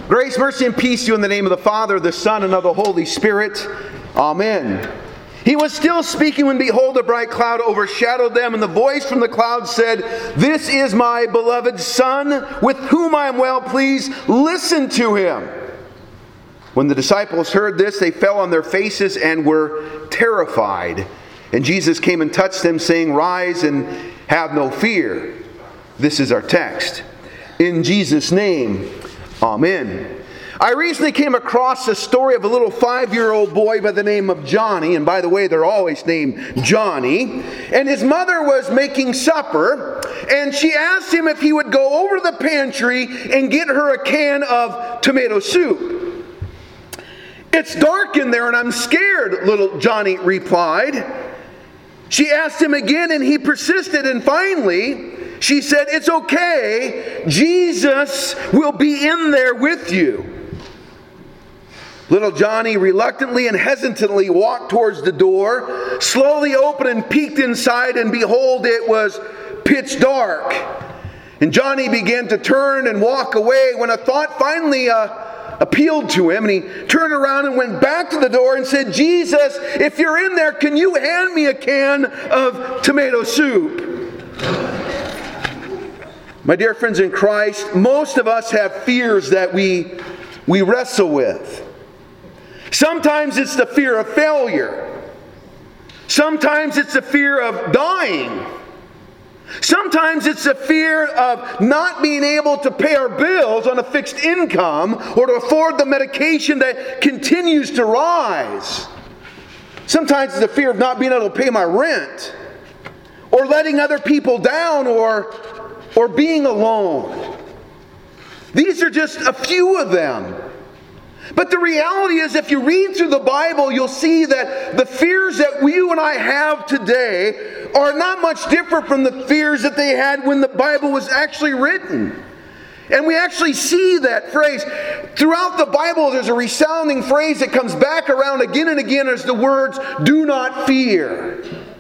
Grace, mercy, and peace to you in the name of the Father, the Son, and of the Holy Spirit. Amen. He was still speaking when, behold, a bright cloud overshadowed them, and the voice from the cloud said, "This is my beloved Son, with whom I am well pleased. Listen to him." When the disciples heard this, they fell on their faces and were terrified. And Jesus came and touched them, saying, "Rise and have no fear." This is our text. In Jesus' name, amen. I recently came across the story of a little 5-year-old boy by the name of Johnny. And by the way, they're always named Johnny. And his mother was making supper. And she asked him if he would go over to the pantry and get her a can of tomato soup. "It's dark in there and I'm scared," little Johnny replied. She asked him again and he persisted. And finally, she said, "It's okay. Jesus will be in there with you." Little Johnny reluctantly and hesitantly walked towards the door, slowly opened and peeked inside, and behold, it was pitch dark. And Johnny began to turn and walk away when a thought finally appealed to him, and he turned around and went back to the door and said, "Jesus, if you're in there, can you hand me a can of tomato soup?" My dear friends in Christ, most of us have fears that we wrestle with. Sometimes it's the fear of failure. Sometimes it's the fear of dying. Sometimes it's the fear of not being able to pay our bills on a fixed income or to afford the medication that continues to rise. Sometimes it's the fear of not being able to pay my rent, or letting other people down, or being alone. These are just a few of them. But the reality is, if you read through the Bible, you'll see that the fears that you and I have today are not much different from the fears that they had when the Bible was actually written. And we actually see that phrase. Throughout the Bible, there's a resounding phrase that comes back around again and again as the words, "Do not fear."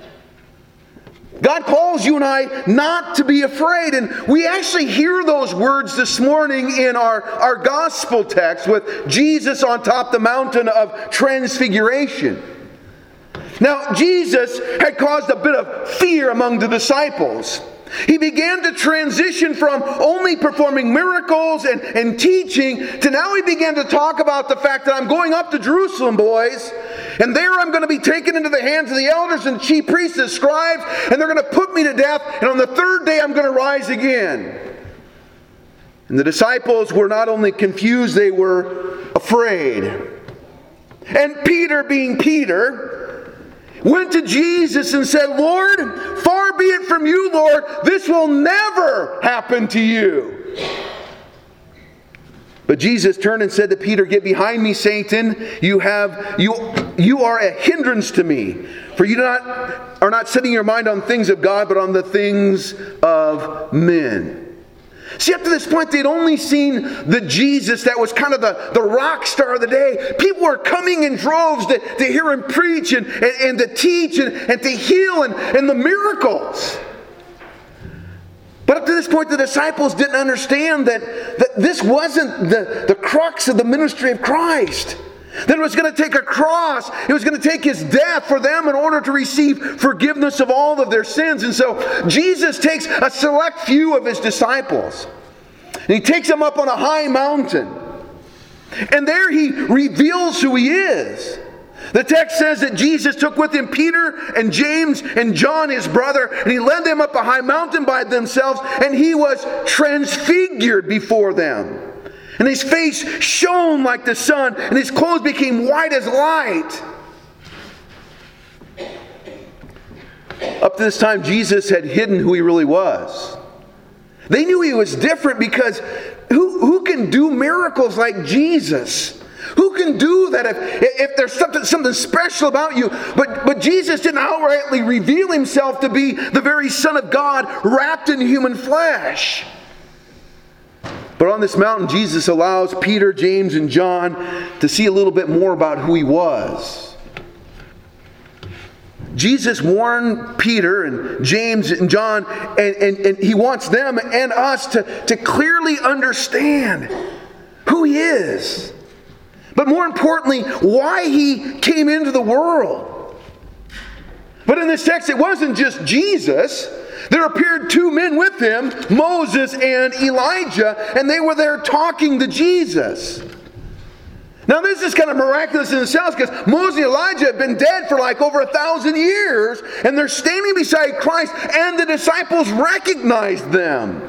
God calls you and I not to be afraid. And we actually hear those words this morning in our gospel text with Jesus on top of the mountain of transfiguration. Now, Jesus had caused a bit of fear among the disciples. He began to transition from only performing miracles and teaching to now he began to talk about the fact that I'm going up to Jerusalem, boys. And there I'm going to be taken into the hands of the elders and chief priests and scribes, and they're going to put me to death, and on the third day I'm going to rise again. And the disciples were not only confused, they were afraid. And Peter, being Peter, went to Jesus and said, "Lord, far be it from you, Lord, this will never happen to you." But Jesus turned and said to Peter, "Get behind me, Satan. You are a hindrance to me, for you are not setting your mind on things of God, but on the things of men." See, up to this point, they'd only seen the Jesus that was kind of the rock star of the day. People were coming in droves to hear him preach and to teach and to heal and the miracles. But up to this point, the disciples didn't understand that this wasn't the crux of the ministry of Christ. That it was going to take a cross. It was going to take his death for them in order to receive forgiveness of all of their sins. And so Jesus takes a select few of his disciples. And he takes them up on a high mountain. And there he reveals who he is. The text says that Jesus took with him Peter and James and John, his brother, and he led them up a high mountain by themselves, and he was transfigured before them. And his face shone like the sun, and his clothes became white as light. Up to this time, Jesus had hidden who he really was. They knew he was different because who can do miracles like Jesus? Who can do that if there's something special about you? But Jesus didn't outrightly reveal himself to be the very Son of God wrapped in human flesh. But on this mountain, Jesus allows Peter, James, and John to see a little bit more about who he was. Jesus warned Peter and James and John, and he wants them and us to clearly understand who who he is. But more importantly, why he came into the world. But in this text, it wasn't just Jesus. There appeared two men with him, Moses and Elijah, and they were there talking to Jesus. Now this is kind of miraculous in itself, because Moses and Elijah have been dead for like over 1,000 years, and they're standing beside Christ, and the disciples recognized them.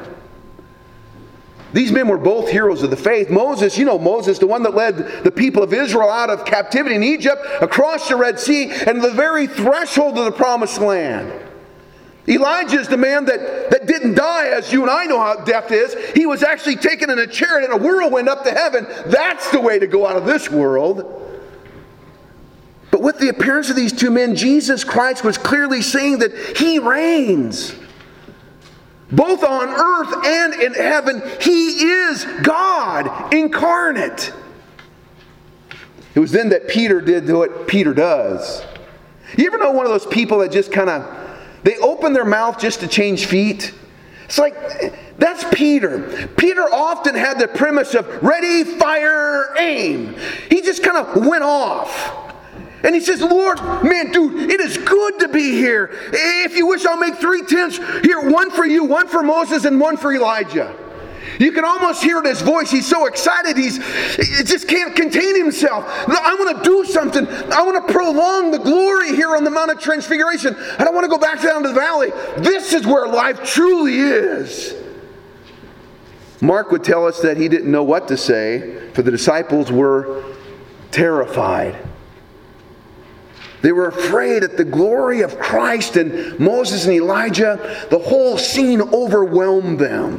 These men were both heroes of the faith. Moses, you know Moses, the one that led the people of Israel out of captivity in Egypt, across the Red Sea, and the very threshold of the Promised Land. Elijah is the man that didn't die, as you and I know how death is. He was actually taken in a chariot in a whirlwind up to heaven. That's the way to go out of this world. But with the appearance of these two men, Jesus Christ was clearly saying that he reigns. Both on earth and in heaven, he is God incarnate. It was then that Peter did what Peter does. You ever know one of those people that just kind of, they open their mouth just to change feet? It's like, that's Peter. Peter often had the premise of ready, fire, aim. He just kind of went off. And he says, Lord, man, dude, it is good to be here. If you wish, I'll make 3 tents. Here, one for you, one for Moses, and one for Elijah. You can almost hear in his voice. He's so excited. He just can't contain himself. I want to do something. I want to prolong the glory here on the Mount of Transfiguration. I don't want to go back down to the valley. This is where life truly is. Mark would tell us that he didn't know what to say, for the disciples were terrified. They were afraid at the glory of Christ and Moses and Elijah. The whole scene overwhelmed them.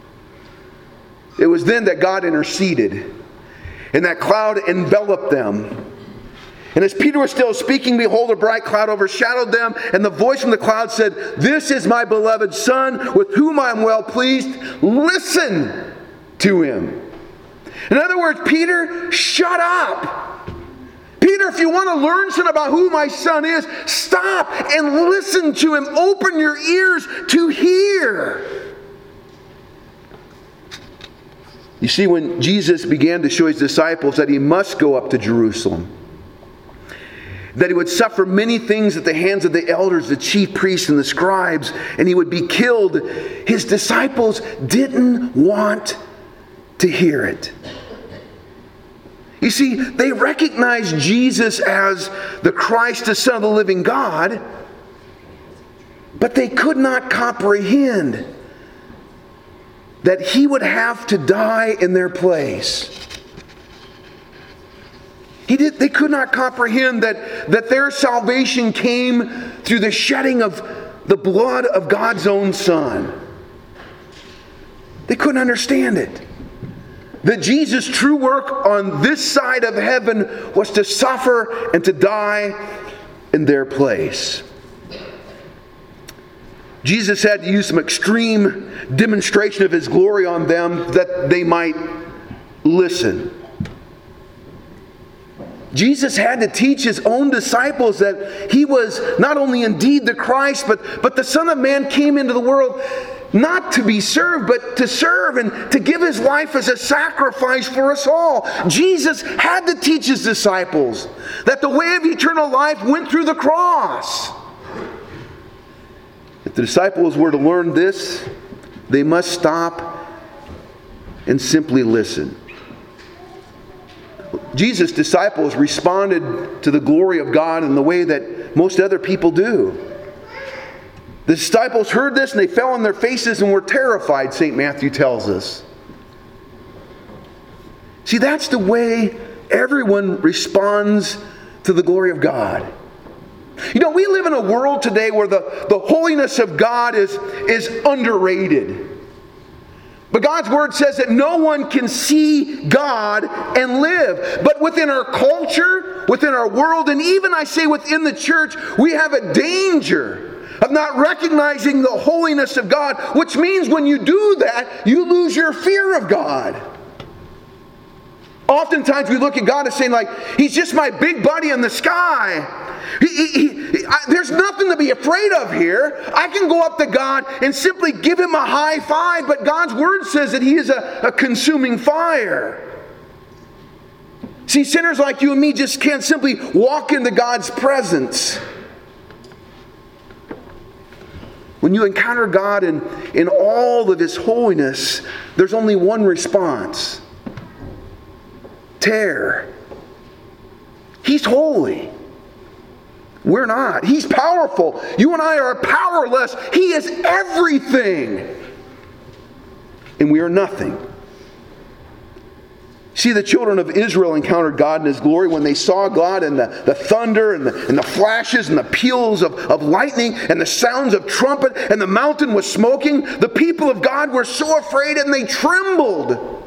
It was then that God interceded, and that cloud enveloped them. And as Peter was still speaking, behold, a bright cloud overshadowed them, and the voice from the cloud said, "This is my beloved Son, with whom I am well pleased. Listen to him." In other words, Peter, shut up. Peter, if you want to learn something about who my Son is, stop and listen to him. Open your ears to hear. You see, when Jesus began to show his disciples that he must go up to Jerusalem, that he would suffer many things at the hands of the elders, the chief priests, and the scribes, and he would be killed, his disciples didn't want to hear it. You see, they recognized Jesus as the Christ, the Son of the living God, but they could not comprehend that he would have to die in their place. They could not comprehend that their salvation came through the shedding of the blood of God's own Son. They couldn't understand it. That Jesus' true work on this side of heaven was to suffer and to die in their place. Jesus had to use some extreme demonstration of his glory on them that they might listen. Jesus had to teach his own disciples that he was not only indeed the Christ, but the Son of Man came into the world not to be served, but to serve and to give his life as a sacrifice for us all. Jesus had to teach his disciples that the way of eternal life went through the cross. If the disciples were to learn this, they must stop and simply listen. Jesus' disciples responded to the glory of God in the way that most other people do. The disciples heard this and they fell on their faces and were terrified, St. Matthew tells us. See, that's the way everyone responds to the glory of God. You know, we live in a world today where the holiness of God is underrated. But God's Word says that no one can see God and live. But within our culture, within our world, and even I say within the church, we have a danger of not recognizing the holiness of God, which means when you do that, you lose your fear of God. Oftentimes we look at God as saying like, he's just my big buddy in the sky. There's nothing to be afraid of here. I can go up to God and simply give him a high five, but God's Word says that he is a consuming fire. See, sinners like you and me just can't simply walk into God's presence. When you encounter God in all of His holiness, there's only one response. Tear. He's holy. We're not. He's powerful. You and I are powerless. He is everything. And we are nothing. See, the children of Israel encountered God in His glory when they saw God in the thunder and the flashes and the peals of lightning and the sounds of trumpet, and the mountain was smoking. The people of God were so afraid and they trembled.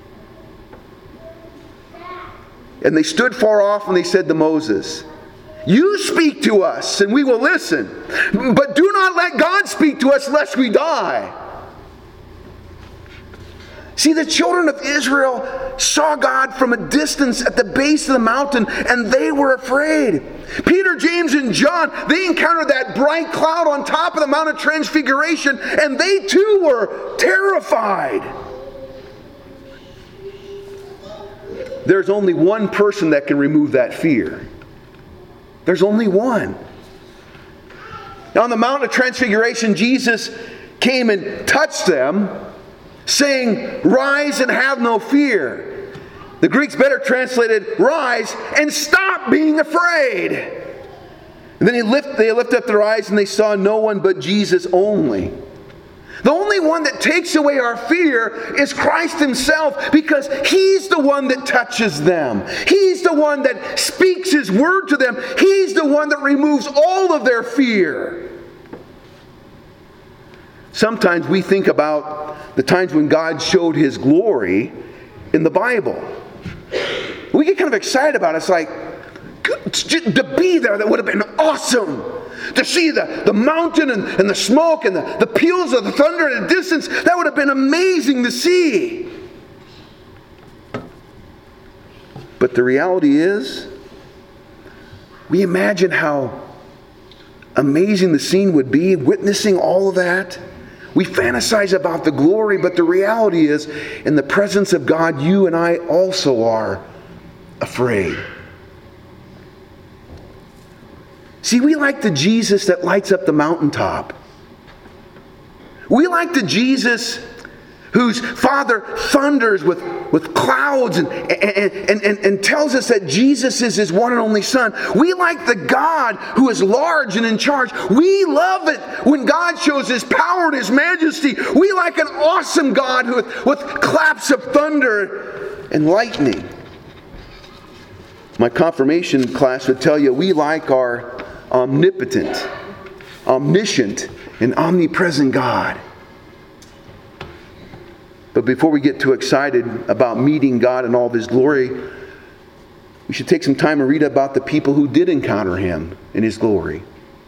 And they stood far off and they said to Moses, "You speak to us and we will listen, but do not let God speak to us lest we die." See, the children of Israel saw God from a distance at the base of the mountain, and they were afraid. Peter, James, and John, they encountered that bright cloud on top of the Mount of Transfiguration, and they too were terrified. There's only one person that can remove that fear. There's only one. Now, on the Mount of Transfiguration, Jesus came and touched them, saying, "Rise and have no fear." The Greek's better translated, "Rise and stop being afraid." And then they lifted up their eyes and they saw no one but Jesus only. The only one that takes away our fear is Christ Himself, because He's the one that touches them. He's the one that speaks His word to them. He's the one that removes all of their fear. Sometimes we think about the times when God showed His glory in the Bible. We get kind of excited about it. It's like, to be there, that would have been awesome. To see the mountain and the smoke and the peals of the thunder in the distance, that would have been amazing to see. But the reality is, we imagine how amazing the scene would be, witnessing all of that. We fantasize about the glory, but the reality is, in the presence of God, you and I also are afraid. See, we like the Jesus that lights up the mountaintop. We like the Jesus whose Father thunders with clouds and tells us that Jesus is His one and only Son. We like the God who is large and in charge. We love it when God shows His power and His majesty. We like an awesome God with claps of thunder and lightning. My confirmation class would tell you we like our omnipotent, omniscient, and omnipresent God. But before we get too excited about meeting God in all of His glory, we should take some time and read about the people who did encounter Him in His glory.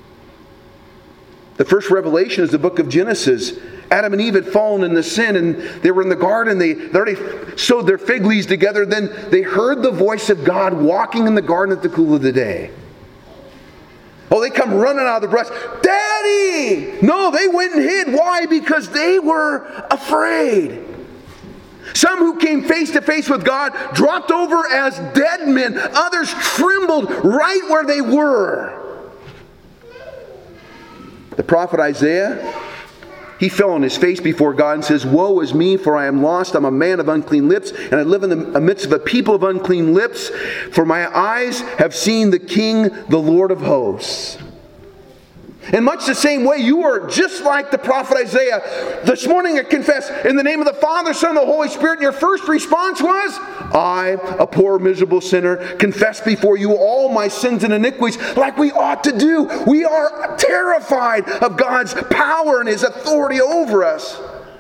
The first revelation is the book of Genesis. Adam and Eve had fallen into sin, and they were in the garden. They already sewed their fig leaves together. Then they heard the voice of God walking in the garden at the cool of the day. Oh, they come running out of the brush. "Daddy!" No, they went and hid. Why? Because they were afraid. Some who came face to face with God dropped over as dead men. Others trembled right where they were. The prophet Isaiah, he fell on his face before God and says, "Woe is me, for I am lost. I'm a man of unclean lips, and I live in the midst of a people of unclean lips. For my eyes have seen the King, the Lord of hosts." In much the same way, you are just like the prophet Isaiah. This morning I confess, in the name of the Father, Son, and the Holy Spirit, and your first response was, "I, a poor, miserable sinner, confess before you all my sins and iniquities," like we ought to do. We are terrified of God's power and His authority over us.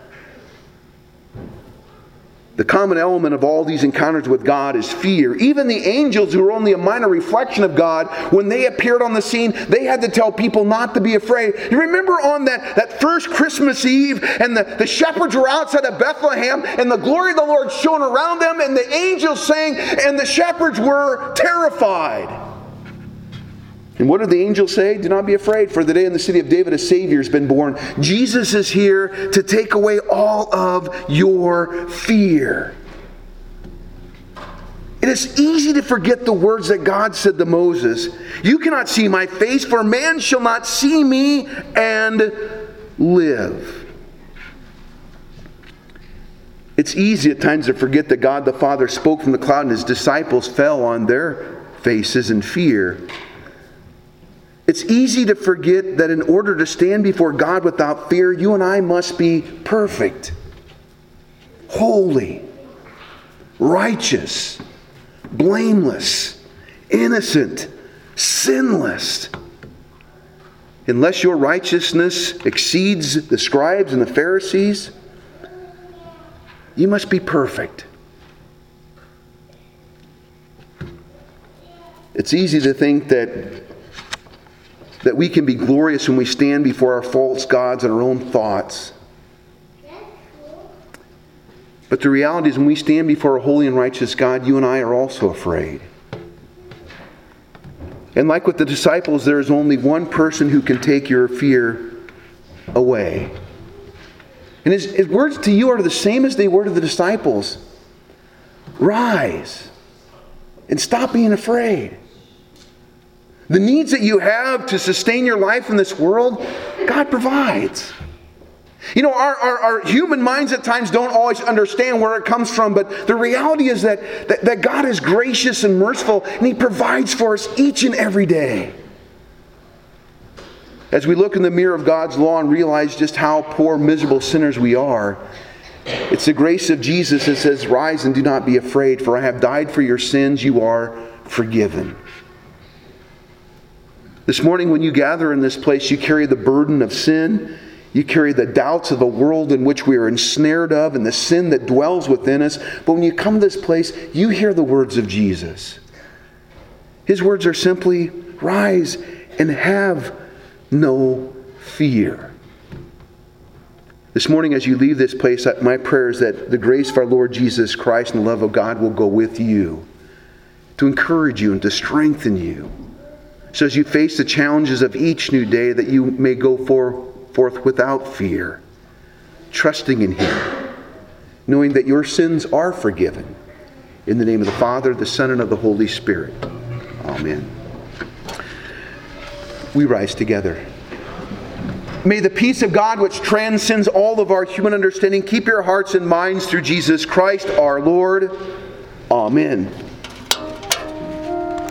The common element of all these encounters with God is fear. Even the angels, who were only a minor reflection of God, when they appeared on the scene, they had to tell people not to be afraid. You remember on that first Christmas Eve, and the shepherds were outside of Bethlehem, and the glory of the Lord shone around them, and the angels sang, and the shepherds were terrified. And what did the angels say? "Do not be afraid, for the day in the city of David a Savior has been born." Jesus is here to take away all of your fear. It is easy to forget the words that God said to Moses. You cannot see my face, for man shall not see me and live. It's easy at times to forget that God the Father spoke from the cloud and his disciples fell on their faces in fear. It's easy to forget that in order to stand before God without fear, you and I must be perfect, holy, righteous, blameless, innocent, sinless. Unless your righteousness exceeds the scribes and the Pharisees, you must be perfect. It's easy to think that we can be glorious when we stand before our false gods and our own thoughts. But the reality is when we stand before a holy and righteous God, you and I are also afraid. And like with the disciples, there is only one person who can take your fear away. And his words to you are the same as they were to the disciples. Rise and stop being afraid. The needs that you have to sustain your life in this world, God provides. You know, our human minds at times don't always understand where it comes from, but the reality is that God is gracious and merciful, and He provides for us each and every day. As we look in the mirror of God's law and realize just how poor, miserable sinners we are, it's the grace of Jesus that says, rise and do not be afraid, for I have died for your sins, you are forgiven. This morning when you gather in this place, you carry the burden of sin. You carry the doubts of the world in which we are ensnared of and the sin that dwells within us. But when you come to this place, you hear the words of Jesus. His words are simply, rise and have no fear. This morning as you leave this place, my prayer is that the grace of our Lord Jesus Christ and the love of God will go with you to encourage you and to strengthen you. So as you face the challenges of each new day, that you may go forth without fear, trusting in Him, knowing that your sins are forgiven. In the name of the Father, the Son, and of the Holy Spirit. Amen. We rise together. May the peace of God, which transcends all of our human understanding, keep your hearts and minds through Jesus Christ our Lord. Amen.